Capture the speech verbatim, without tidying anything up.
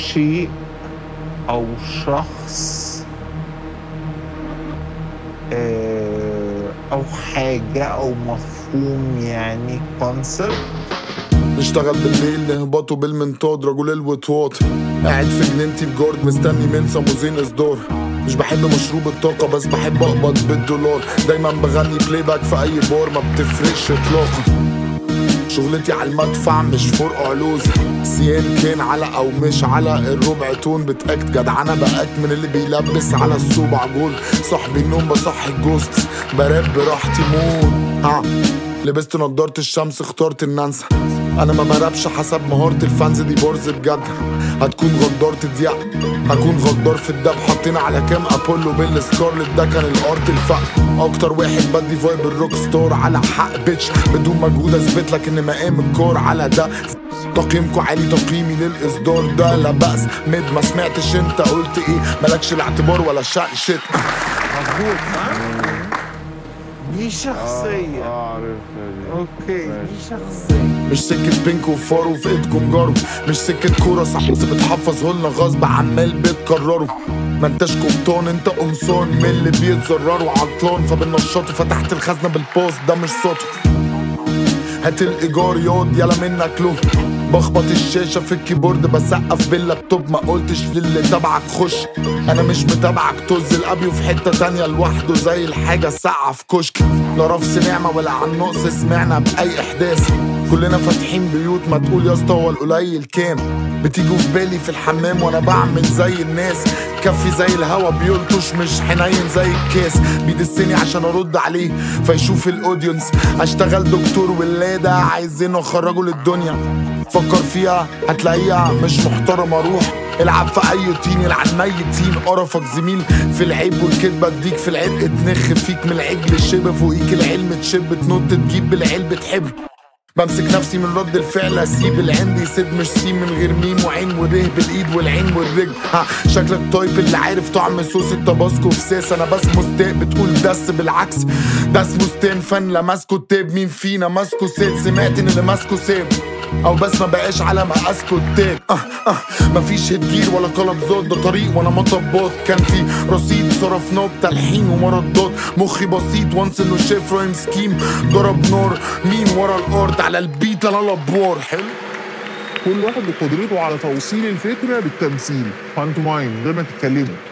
شيء أو شخص أو حاجة أو مفهوم، يعني concept. نشتغل بالليل نهبطوا بالمنطاد، رجل الوطواط قاعد في جنينتي بجارد مستني من سموزين اصدار. مش بحب مشروب الطاقة بس بحب اقبض بالدولار، دايما بغني بلاي باك في اي بار ما بتفرقش اطلاقا. شغلتي على المدفع مش فرق علوز، سيان كان على او مش على الربع تون. بتأكت جدعانة بقاك من اللي بيلبس على الصوبع جول. صاحبي النوم بصحي الجوست، براب براحتي مود. ها لبست نضارة الشمس اخترت ان انسى، انا ما برابش حسب مهارة الفانز دي بارز بجد. هتكون غدار تضيق هكون غدار في الدب. حاطين على كام ابولو بالسكارلت ده كان الارت الفق. اكتر واحد بدي فايب الروك ستار على حق بيتش بدون مجهود اثبت لك ان مقام الكار على ده. تقييمكوا عالي تقييمي للاصدار ده لا بأس. مد ما سمعتش انت قلت ايه، مالكش الاعتبار ولا شأن شت. مظبوط. دي شخصية. اه عارفها دي. اوكي دي شخصية. مش سكة بينك وفار وفي ايدكم جارو، مش سكة كورة صح بس بتحفظهولنا غصب عمال بتكرروا. ما انتش قبطان انت قمصان من اللي بيتزرروا عطلان، فبنشطوا فتحت الخزنة بالباص ده مش صوته. هات الايجار ياض يلا منك له، بخبط الشاشة في الكيبورد بسقف باللابتوب. ما قلتش للي تبعك خش، انا مش متابعك طز. الابيو في حتة تانية لوحده زي الحاجة الساقعة في كشك. لا رفس نعمة ولا عن نقص سمعنا بأي احداث. كلنا فاتحين بيوت ما تقول يا اسطى هو القليل كام. بتيجوا في بالي في الحمام وانا بعمل زي الناس. كفي زي الهوا بيلطش مش حنين زي الكاس. بيدسني عشان ارد عليه فيشوف الاودينس. اشتغل دكتور ولادة عايزين اخرجه للدنيا. فكر فيها هتلاقيها مش محترمة. روح العب في اي طين يلعن ميتين. قرفك زميل في العيب والكدبة اديك في العرق تنخ فيك من العجل الشبه. فوقيك العلم تشب تنط تجيب بالعلب تحب. بمسك نفسي من رد الفعل اسيب اللي عندي يسد مش سيم من غير ميم وعين وره بالايد والعين والرجل. ها شكلك طيب اللي عارف طعم صوص التباسكو في ساس. انا بس مستاء بتقول دس بالعكس ده اسمه ستان فن لا ماسكو التاب. مين فينا ماسكو سيد سمعت ان اللي ماسكو ساب او بس ما بقاش على مقاسكو التاب. اه اه مفيش هتجير ولا قلبزات ده طريق ولا مطبات. كان في رصيد صرفناه بتلحين ومردات. مخي بسيط وانس انه شاف رايم سكيم ضرب نار مين ورا الارض على البيت انا الابوار. حلو كل واحد بقدرته على توصيل الفكرة بالتمثيل، فانتوا مايم غير ما تتكلموا.